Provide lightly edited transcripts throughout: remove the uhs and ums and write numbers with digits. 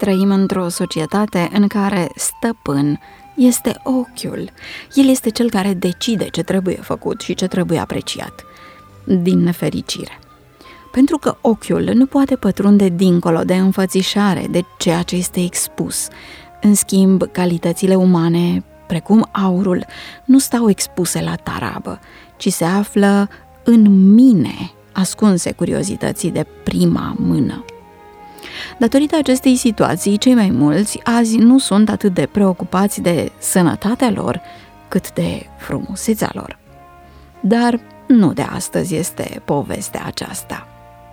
Trăim într-o societate în care stăpân este ochiul. El este cel care decide ce trebuie făcut și ce trebuie apreciat. Din nefericire. Pentru că ochiul nu poate pătrunde dincolo de înfățișare, de ceea ce este expus. În schimb, calitățile umane, precum aurul, nu stau expuse la tarabă, ci se află în mine, ascunse curiozității de prima mână. Datorită acestei situații, cei mai mulți azi nu sunt atât de preocupați de sănătatea lor, cât de frumusețea lor. Dar nu de astăzi este povestea aceasta.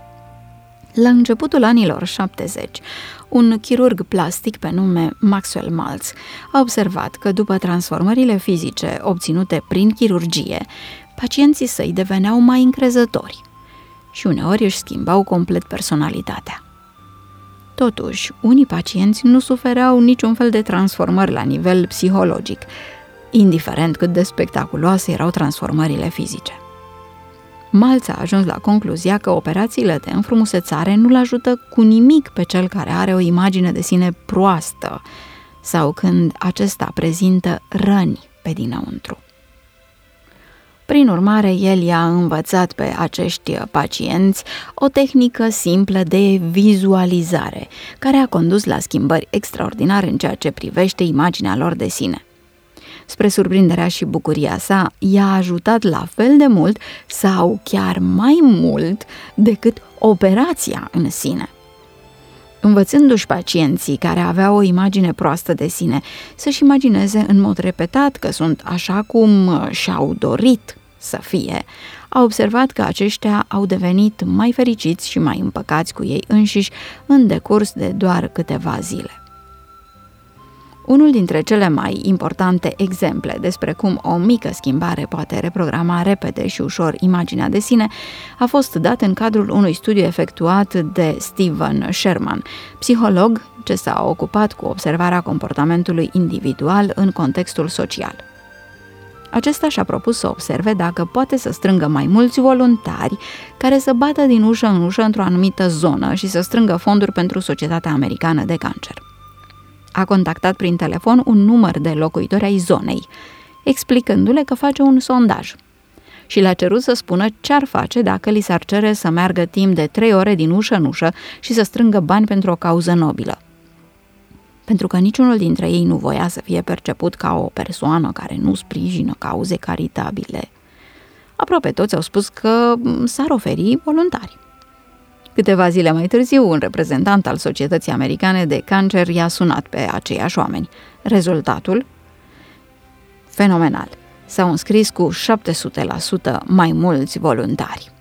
La începutul anilor 70, un chirurg plastic pe nume Maxwell Maltz a observat că după transformările fizice obținute prin chirurgie, pacienții săi deveneau mai încrezători și uneori își schimbau complet personalitatea. Totuși, unii pacienți nu sufereau niciun fel de transformări la nivel psihologic, indiferent cât de spectaculoase erau transformările fizice. Maltz a ajuns la concluzia că operațiile de înfrumusețare nu-l ajută cu nimic pe cel care are o imagine de sine proastă sau când acesta prezintă răni pe dinăuntru. Prin urmare, el i-a învățat pe acești pacienți o tehnică simplă de vizualizare, care a condus la schimbări extraordinare în ceea ce privește imaginea lor de sine. Spre surprinderea și bucuria sa, i-a ajutat la fel de mult sau chiar mai mult decât operația în sine. Învățându-și pacienții care aveau o imagine proastă de sine să-și imagineze în mod repetat că sunt așa cum și-au dorit să fie, a observat că aceștia au devenit mai fericiți și mai împăcați cu ei înșiși în decurs de doar câteva zile. Unul dintre cele mai importante exemple despre cum o mică schimbare poate reprograma repede și ușor imaginea de sine a fost dat în cadrul unui studiu efectuat de Stephen Sherman, psiholog ce s-a ocupat cu observarea comportamentului individual în contextul social. Acesta și-a propus să observe dacă poate să strângă mai mulți voluntari care să bată din ușă în ușă într-o anumită zonă și să strângă fonduri pentru Societatea Americană de Cancer. A contactat prin telefon un număr de locuitori ai zonei, explicându-le că face un sondaj și le-a cerut să spună ce ar face dacă li s-ar cere să meargă timp de 3 ore din ușă în ușă și să strângă bani pentru o cauză nobilă. Pentru că niciunul dintre ei nu voia să fie perceput ca o persoană care nu sprijină cauze caritabile. Aproape toți au spus că s-ar oferi voluntari. Câteva zile mai târziu, un reprezentant al Societății Americane de Cancer i-a sunat pe aceiași oameni. Rezultatul? Fenomenal. S-au înscris cu 700% mai mulți voluntari.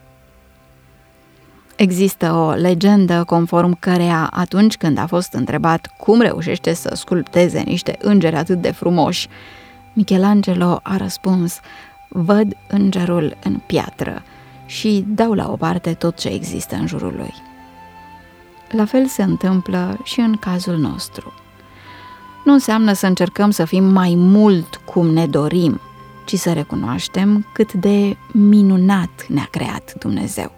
Există o legendă conform căreia atunci când a fost întrebat cum reușește să sculpteze niște îngeri atât de frumoși, Michelangelo a răspuns: văd îngerul în piatră și dau la o parte tot ce există în jurul lui. La fel se întâmplă și în cazul nostru. Nu înseamnă să încercăm să fim mai mult cum ne dorim, ci să recunoaștem cât de minunat ne-a creat Dumnezeu.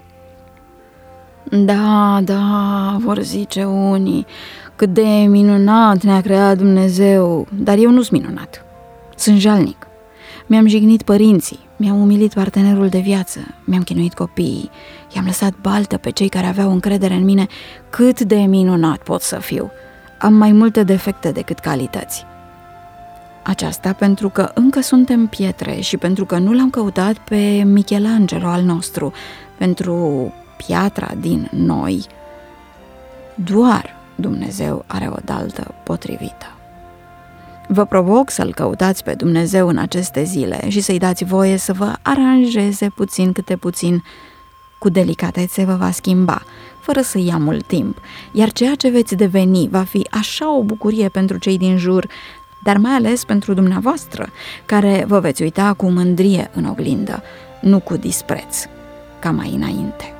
Da, vor zice unii, cât de minunat ne-a creat Dumnezeu, dar eu nu-s minunat. Sunt jalnic. Mi-am jignit părinții, mi-am umilit partenerul de viață, mi-am chinuit copiii, i-am lăsat baltă pe cei care aveau încredere în mine. Cât de minunat pot să fiu! Am mai multe defecte decât calități. Aceasta pentru că încă suntem pietre și pentru că nu l-am căutat pe Michelangelo al nostru, pentru piatra din noi. Doar Dumnezeu are o daltă potrivită. Vă provoc să-L căutați pe Dumnezeu în aceste zile și să-i dați voie să vă aranjeze puțin câte puțin. Cu delicatețe vă va schimba, fără să ia mult timp, iar ceea ce veți deveni va fi așa o bucurie pentru cei din jur, dar mai ales pentru dumneavoastră, care vă veți uita cu mândrie în oglindă, nu cu dispreț, ca mai înainte.